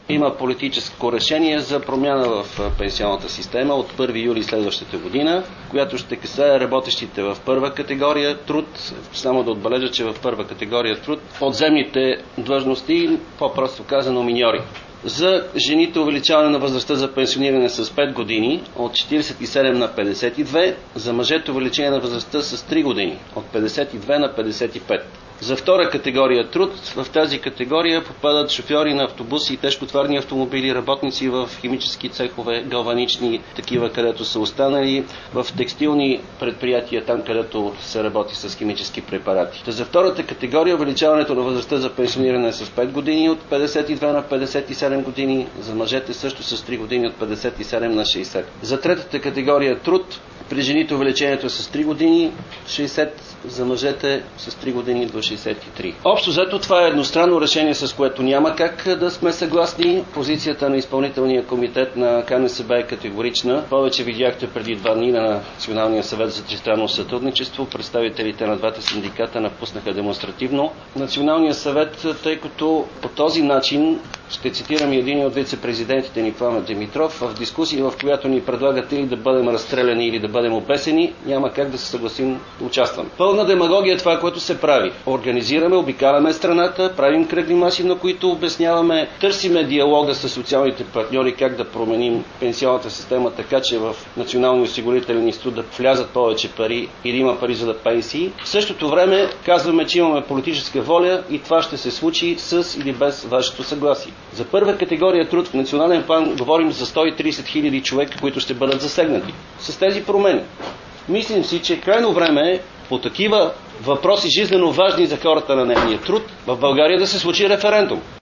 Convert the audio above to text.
Има политическо решение за промяна в пенсионната система от 1 юли следващата година, която ще касае работещите в първа категория труд. Само да отбележа, че в първа категория труд подземните длъжности, по-просто казано миньори. За жените увеличаване на възрастта за пенсиониране с 5 години от 47 на 52, за мъжете увеличение на възрастта с 3 години от 52 на 55. За втора категория труд, в тази категория попадат шофьори на автобуси и тежкотоварни автомобили, работници в химически цехове, галванични, такива където са останали, в текстилни предприятия, там където се работи с химически препарати. За втората категория увеличаването на възрастта за пенсиониране с 5 години от 52 на 57 години, за мъжете също с 3 години от 57 на 60. За третата категория труд, при жените увеличението е с 3 години, 60, за мъжете с 3 години до 63. Общо взето това е едностранно решение, с което няма как да сме съгласни. Позицията на изпълнителния комитет на КНСБ е категорична. Повече видяхте преди 2 дни на Националния съвет за тристранно сътрудничество. Представителите на двата синдиката напуснаха демонстративно Националния съвет, тъй като по този начин, ще цитирам един от вице-президентите ни, Пламен Димитров, в дискусия, в която ни предлагат или да бъдем разстреляни, или да бъдем обесени, няма как да се съгласим да участваме. Пълна демагогия е това, което се прави. Организираме, обикаляме страната, правим кръгли маси, на които обясняваме, търсиме диалога с социалните партньори, как да променим пенсионната система, така че в Националния осигурителен институт да влязат повече пари или има пари за да пенсии. В същото време казваме, че имаме политическа воля и това ще се случи с или без вашето съгласие. За първа категория труд в национален план говорим за 130 хиляди човека, които ще бъдат засегнати с тези промени. Мислим си, че е крайно време по такива въпроси жизнено важни за хората на нейния труд в България да се случи референдум.